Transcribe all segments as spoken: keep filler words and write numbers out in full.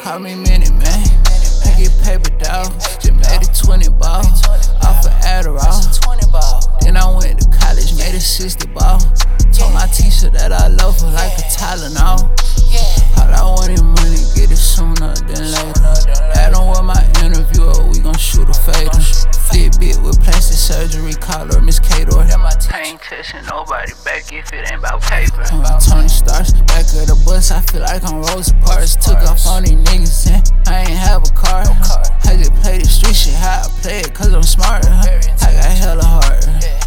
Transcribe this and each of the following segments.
Call me Minute Man. I get paper, dog. Just made it twenty ball. Off of Adderall. Then I went to college, made it sixty ball. Told my teacher that I love her like a Tylenol. All I want is money, get it sooner than later. Add on with my interviewer, we gon' shoot a fader. Thick bit with plastic surgery, call her Miss Cador. I ain't touching nobody back if it ain't about paper. uh, Tony Starks, back of the bus, I feel like I'm Rosa Parks. Took off on these niggas and I ain't have a car. I just play the street shit, how I play it, cause I'm smart. I got hella heart.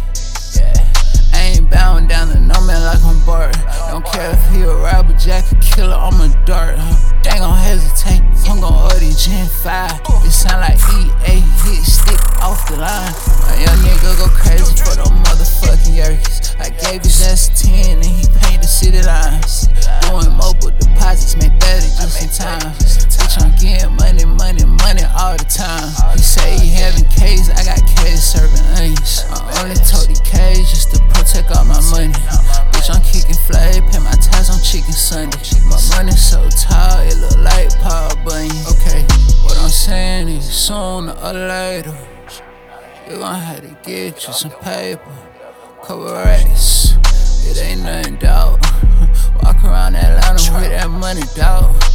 I ain't bowing down to no man like I'm Bart. Don't care if he a rapper, jack, a killer, I'm a dart. They ain't gon' hesitate, I'm gon' order Gen five. It sound like E A, hit stick off the line. My young nigga go crazy for them motherfucking Yerkes. I gave his ass ten and he paid the city lines. Doing mobile deposits, make better just in time. Bitch, I'm getting money, money, money all the time. He say he having K's, I got K's serving onions. I only told the K's just to protect all my money. Bitch, I'm kicking flag, pay my ties on chicken Sunday. My money so tall, it look like Paul Bunyan. Okay, what I'm saying is sooner or later, you gon' have to get you some paper. Couple racks, it ain't nothing, dawg. Walk around Atlanta with that money, dawg.